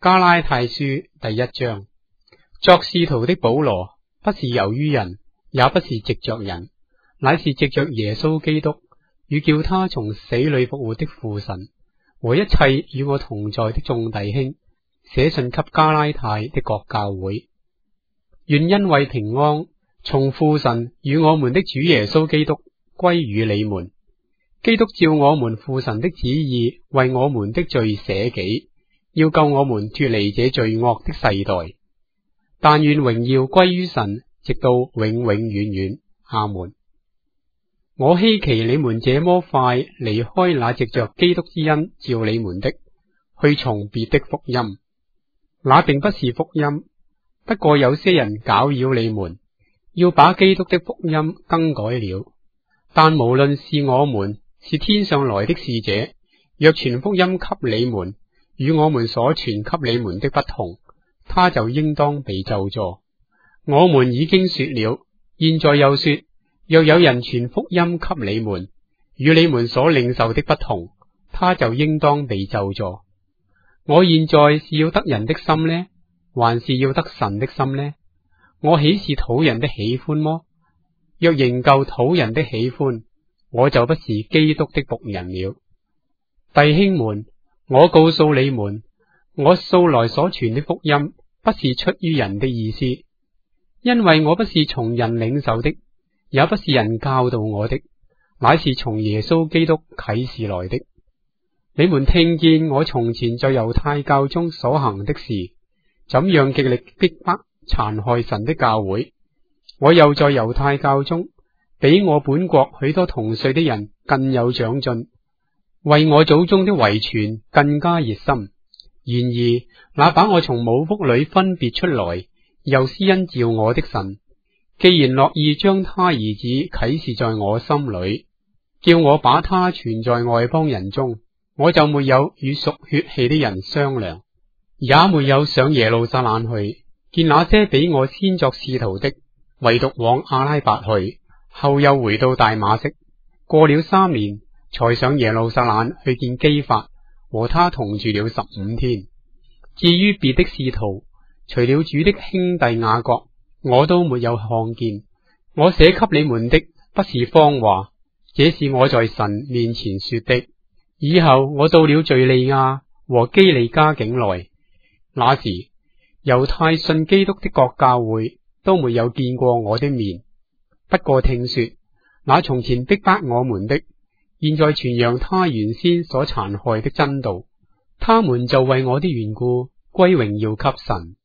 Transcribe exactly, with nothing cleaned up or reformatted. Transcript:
加拉太書第一章。作使徒的保羅，不是由於人，也不是藉着人，乃是藉着耶穌基督與叫他從死裏復活的父神，和一切與我同在的眾弟兄，寫信給加拉太的各教會。願恩惠平安從父神與我們的主耶穌基督歸與你們。基督照我們父神的旨意，為我們的罪捨己，要救我們脫離這罪惡的世代。但願榮耀歸於神，直到永永遠遠。阿門。我希奇你們這麼快離開那藉着基督之恩召你們的，去從別的福音。那並不是福音，不過有些人攪擾你們，要把基督的福音更改了。但無論是我們，是天上來的使者，若傳福音給你們，與我們所傳給你們的不同，他就應當被咒詛。我們已經說了，現在又說，若有人傳福音給你們，與你們所領受的不同，他就應當被咒詛。我現在是要得人的心呢，還是要得神的心呢？我豈是討人的喜歡麼？若仍舊討人的喜歡，我就不是基督的僕人了。弟兄們，我告訴你們，我素來所傳的福音，不是出於人的意思，因為我不是從人領受的，也不是人教導我的，乃是從耶穌基督啟示來的。你們聽見我從前在猶太教中所行的事，怎樣極力逼迫殘害神的教會。我又在猶太教中，比我本國許多同歲的人更有長進，為我祖宗的遺傳更加熱心。然而，那把我從母腹裏分別出來，又施恩召我的神，既然樂意將他兒子啟示在我心裏，叫我把他傳在外邦人中，我就沒有與屬血氣的人商量，也沒有上耶路撒冷去見那些比我先作使徒的，唯獨往阿拉伯去，後又回到大馬色。過了三年，才上耶路撒冷去見基法，和他同住了十五天。至於別的使徒，除了主的兄弟雅各，我都沒有看見。我寫給你們的不是謊話，這是我在神面前說的。以後我到了敘利亞和基利家境內，那時猶太信基督的各教會都沒有見過我的面。不過聽說，那從前逼迫我們的，現在傳揚他原先所殘害的真道，他們就為我的緣故歸榮耀給神。